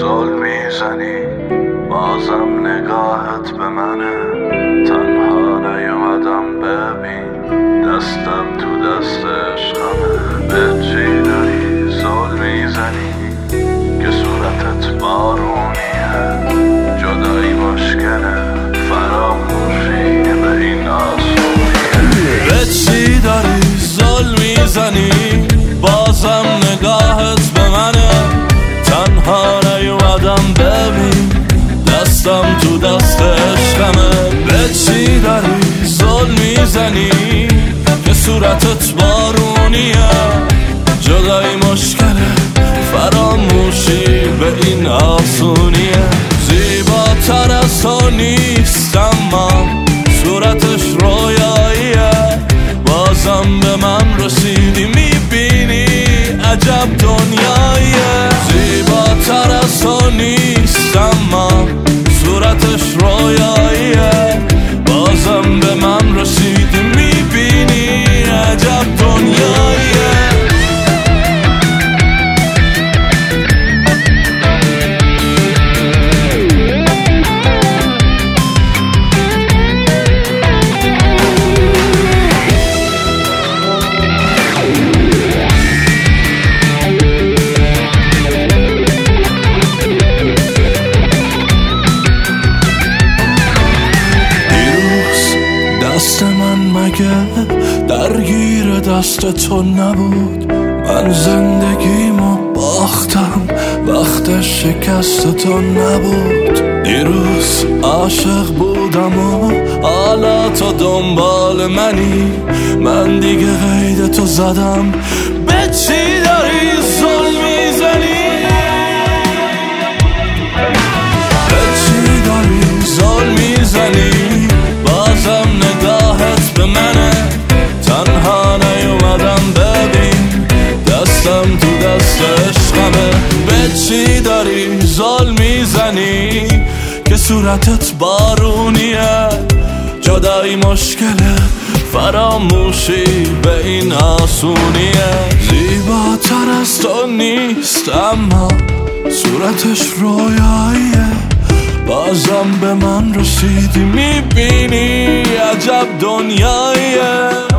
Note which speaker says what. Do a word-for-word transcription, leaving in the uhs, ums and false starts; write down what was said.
Speaker 1: زل میزنی بازم نگاهت به منه، تنها نیومدم ببین دستم تو دست عشقمه. به چی داری زل میزنی که صورتت بارونیه، جدایی مشکله فراموشی به این آسونیه.
Speaker 2: به چی داری زل میزنی بازم نگاهت به منه، تنها نیومدم ببین دستم تو دست عشقمه. به چی داری زل میزنی که صورتت بارونیه، جدایی مشکله فراموشی به این آسونیه. زیباتر از تو نیست اما صورتش رویاییه، بازم به من رسیدی میبینی عجب دنیاییه. زیباتر از تو نیست اما صورتش رویاییه، بازم به من رسیدی میبینی عجب دنیاییه. دست من مگه درگیر دست تو نبود؟ من زندگیمو باختم وقت شکست تو نبود. دیروز عاشق بودم و حالا تو دنبال منی، من دیگه قید تو زدم. به چی داری زل میزنی؟ به چی داری زل میزنی بازم نگاهت به منه، تنها نیومدم ببین دستم تو دست عشقمه. به چی داری زل میزنی که صورتت بارونیه، جدایی مشکله فراموشی به این آسونیه. زیباتر از تو نیست اما صورتش رویاییه، بازم به من رسیدی میبینی عجب دنیاییه.